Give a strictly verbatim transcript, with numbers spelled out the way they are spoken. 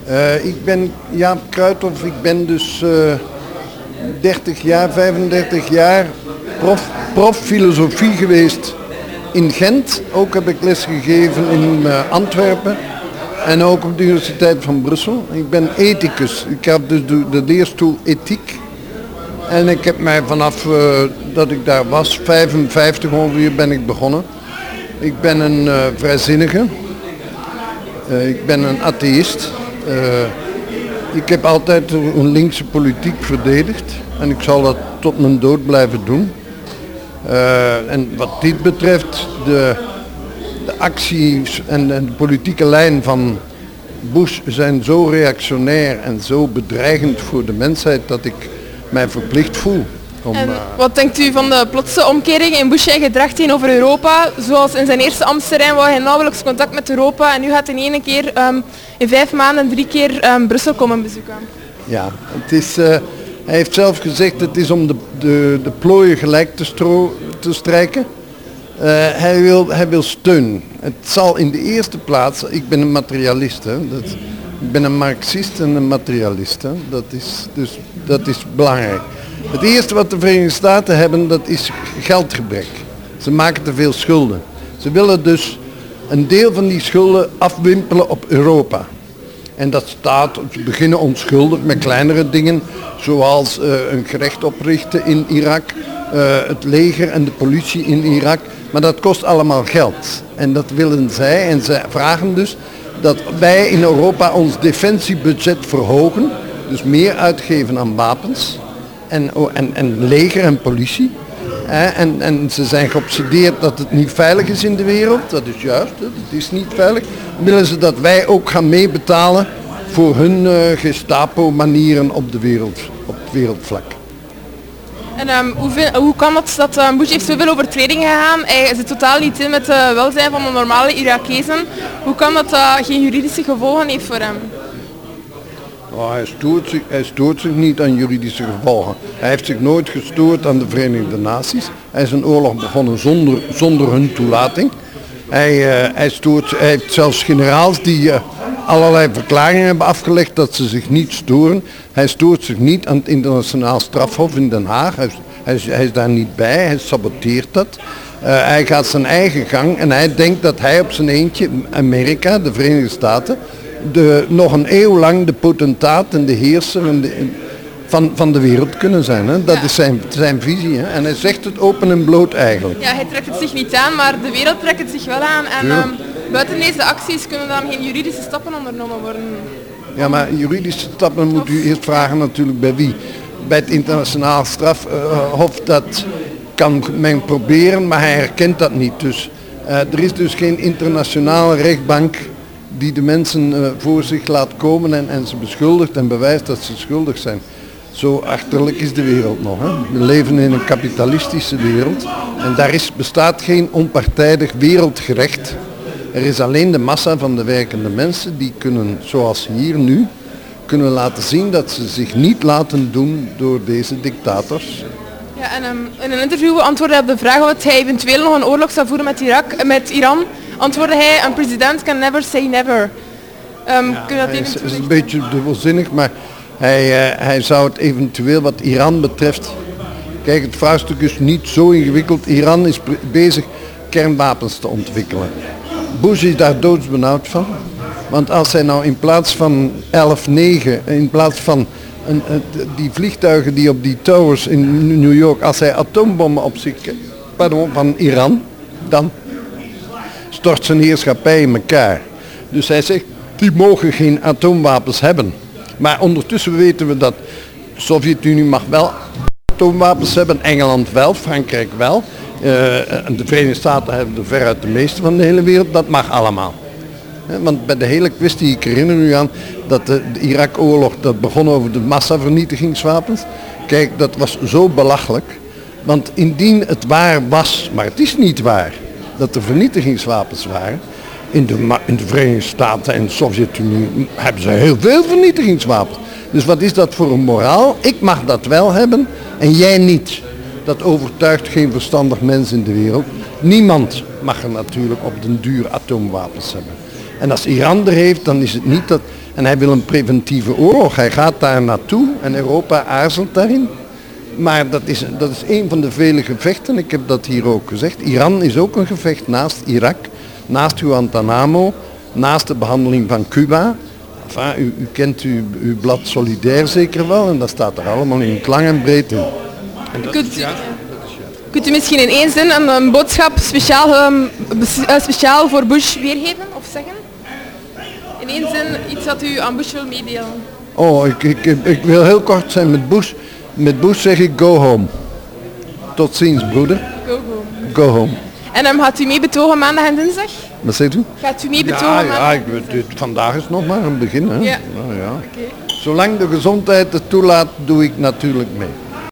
Uh, ik ben Jaap Kruithof, ik ben dus uh, dertig jaar, vijfendertig jaar prof, prof filosofie geweest in Gent. Ook heb ik les gegeven in uh, Antwerpen en ook op de Universiteit van Brussel. Ik ben ethicus, ik heb dus de, de leerstoel ethiek. En ik heb mij vanaf uh, dat ik daar was, vijfenvijftig ongeveer, ben ik begonnen. Ik ben een uh, vrijzinnige, uh, ik ben een atheïst. Uh, ik heb altijd een linkse politiek verdedigd en ik zal dat tot mijn dood blijven doen. Uh, en wat dit betreft, de, de acties en, en de politieke lijn van Bush zijn zo reactionair en zo bedreigend voor de mensheid dat ik mij verplicht voel. Om, en uh, wat denkt u van de plotse omkering in Bush zijn gedrag tegenover Europa? Zoals in zijn eerste ambtsterrein wou hij nauwelijks contact met Europa en nu gaat hij in één keer um, in vijf maanden drie keer um, Brussel komen bezoeken. Ja, het is, uh, hij heeft zelf gezegd het is om de, de, de plooien gelijk te, stro- te strijken. Uh, hij, wil, hij wil steun. Het zal in de eerste plaats, ik ben een materialist, hè, dat, ik ben een marxist en een materialist. Hè, dat, is, dus, dat is belangrijk. Het eerste wat de Verenigde Staten hebben, dat is geldgebrek. Ze maken te veel schulden. Ze willen dus een deel van die schulden afwimpelen op Europa. En dat staat, ze beginnen onschuldig met kleinere dingen, zoals uh, een gerecht oprichten in Irak, uh, het leger en de politie in Irak. Maar dat kost allemaal geld. En dat willen zij en zij vragen dus dat wij in Europa ons defensiebudget verhogen, dus meer uitgeven aan wapens. En, en, en leger en politie. En, en ze zijn geobsedeerd dat het niet veilig is in de wereld. Dat is juist, het is niet veilig. Dan willen ze dat wij ook gaan meebetalen voor hun uh, Gestapo-manieren op de wereld, op het wereldvlak. En um, hoe, vind, hoe kan het dat uh, Bush heeft zoveel overtredingen gegaan? Hij zit totaal niet in met het welzijn van de normale Irakezen. Hoe kan dat uh, geen juridische gevolgen heeft voor hem? Oh, hij, stoort zich, hij stoort zich niet aan juridische gevolgen. Hij heeft zich nooit gestoord aan de Verenigde Naties. Hij is een oorlog begonnen zonder, zonder hun toelating. Hij, uh, hij, stoort, hij heeft zelfs generaals die uh, allerlei verklaringen hebben afgelegd dat ze zich niet storen. Hij stoort zich niet aan het internationaal strafhof in Den Haag. Hij, hij, is, hij is daar niet bij, hij saboteert dat. Uh, hij gaat zijn eigen gang en hij denkt dat hij op zijn eentje, Amerika, de Verenigde Staten, De, nog een eeuw lang de potentaat en de heerser en de, van, van de wereld kunnen zijn. Hè? Dat ja. is zijn, zijn visie. Hè? En hij zegt het open en bloot eigenlijk. Ja, hij trekt het zich niet aan, maar de wereld trekt het zich wel aan. En ja. um, buiten deze acties kunnen dan geen juridische stappen ondernomen worden. Ja, maar juridische stappen moet u eerst vragen natuurlijk bij wie. Bij het internationaal strafhof, dat kan men proberen, maar hij herkent dat niet. Dus uh, er is dus geen internationale rechtbank die de mensen uh, voor zich laat komen en, en ze beschuldigt en bewijst dat ze schuldig zijn. Zo achterlijk is de wereld nog. Hè? We leven in een kapitalistische wereld en daar is, bestaat geen onpartijdig wereldgerecht. Er is alleen de massa van de werkende mensen die kunnen, zoals hier nu, kunnen laten zien dat ze zich niet laten doen door deze dictators. Ja, en um, in een interview antwoordde hij op de vraag of hij eventueel nog een oorlog zou voeren met, Irak, met Iran. Antwoordde hij, een president can never say never. Um, ja, kun je dat hij is, eventueel is een beetje dubbelzinnig, maar hij, uh, hij zou het eventueel wat Iran betreft... Kijk, het vraagstuk is niet zo ingewikkeld. Iran is pre- bezig kernwapens te ontwikkelen. Bush is daar doodsbenauwd van. Want als hij nou in plaats van elf negen, in plaats van een, uh, die vliegtuigen die op die towers in New York, als hij atoombommen op zich, pardon, van Iran, dan stort zijn heerschappij in elkaar. Dus hij zegt, die mogen geen atoomwapens hebben. Maar ondertussen weten we dat de Sovjet-Unie mag wel atoomwapens hebben, Engeland wel, Frankrijk wel. Uh, de Verenigde Staten hebben er veruit de meeste van de hele wereld, dat mag allemaal. He, want bij de hele kwestie, ik herinner u aan dat de, de Irak-oorlog, dat begon over de massavernietigingswapens. Kijk, dat was zo belachelijk. Want indien het waar was, maar het is niet waar, dat er vernietigingswapens waren. In de, in de Verenigde Staten en de Sovjet-Unie hebben ze heel veel vernietigingswapens. Dus wat is dat voor een moraal? Ik mag dat wel hebben en jij niet. Dat overtuigt geen verstandig mens in de wereld. Niemand mag er natuurlijk op den duur atoomwapens hebben. En als Iran er heeft, dan is het niet dat... En hij wil een preventieve oorlog. Hij gaat daar naartoe en Europa aarzelt daarin. Maar dat is, dat is een van de vele gevechten. Ik heb dat hier ook gezegd. Iran is ook een gevecht naast Irak, naast Guantanamo, naast de behandeling van Cuba. Enfin, u, u kent uw, uw blad Solidair zeker wel en dat staat er allemaal in klang en breedte. En dat Kunt is u, juist- kunt u misschien in één zin een, een boodschap speciaal, um, bes- uh, speciaal voor Bush weergeven of zeggen? In één zin iets wat u aan Bush wil meedelen. Oh, ik, ik, ik, ik wil heel kort zijn met Bush. Met Bush zeg ik go home. Tot ziens, broeder. Go home. Go home. En um, gaat u mee betogen maandag en dinsdag? Wat zegt u? Gaat u mee betogen Ja, maandag? ja en ik, dinsdag? dit, vandaag is nog maar een begin. Hè? Ja. Nou, ja. Oké. Zolang de gezondheid het toelaat, doe ik natuurlijk mee.